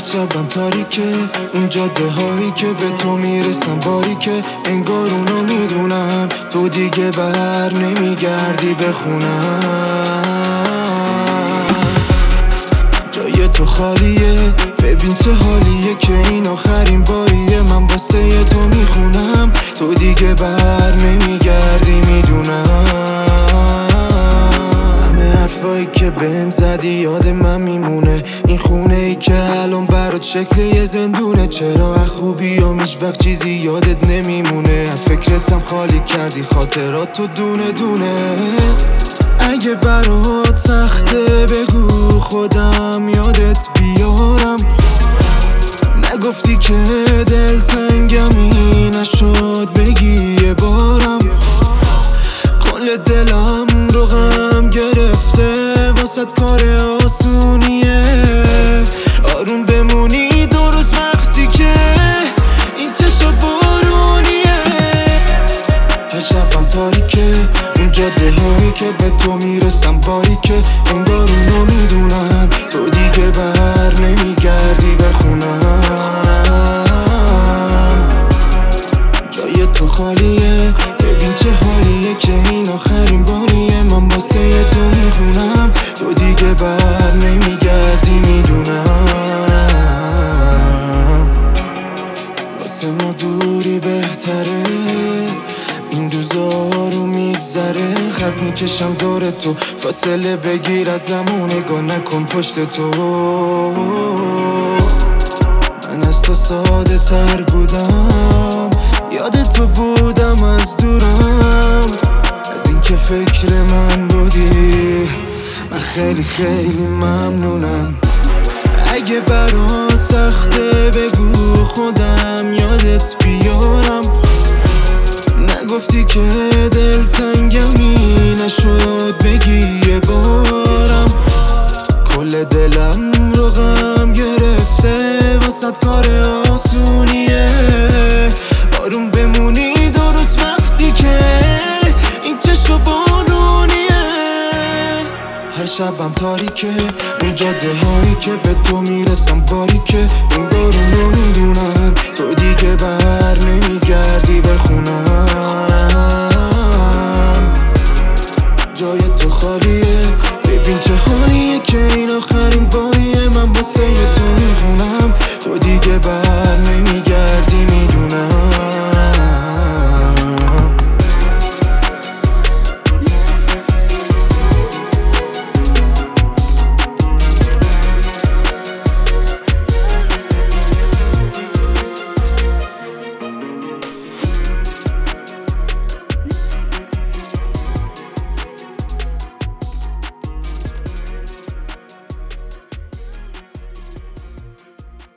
شبم تاریکه، اون جاده هایی که به تو میرسم باریکه. انگار اونو میدونم تو دیگه بر نمیگردی بخونم. جای تو خالیه، ببین چه حالیه که این آخرین باریه من واسه تو میخونم. تو دیگه بر نمیگردی میدونم. همه حرفایی که بهم زدی یاد من میمونه. این خونه ای که الان برات شکل یه زندونه. چرا از خوبی و هیچ وقت چیزی یادت نمیمونه. از فکرتم خالی کردی خاطرات تو دونه دونه. اگه برات سخته بگو خودم یادت بیارم. نگفتی که دلتنگمی نشد بگی یه بارم. کل دلم رو غم گرفته واسه کار آسونیه. آروم بمونی درست وقتی که این چشم بارونیه. هر شبم تاریکه، اون جاده هایی که به تو میرسم باریکه. انگار اونو میدونم تو دیگه بر نمیگردی بخونم. جای تو خالیه، ببین چه حالیه که این آخرین باریه من واسه تو میخونم. تو دیگه بر نمیگردی میدونم. واسه ما دوری بهتره، این روزا رو میگذره. خط میکشم دور تو، فاصله بگیر از زمان نگاه نکن پشت تو. من از تو ساده تر بودم، یاد تو بودم از دورم. از این که فکر من بودی من خیلی خیلی ممنونم. اگه برات سخته بگو خودم یادت بیارم. نگفتی که دلتنگمی نشد بگی یه بارم. کل دلم رو غم گرفته واسه کار آسونیه. آروم بمونی درست وقتی که این چشم بارونیه. هر شبم تاریکه، اون جاده هایی که به تو میرسم باریکه. انگار اونو میدونم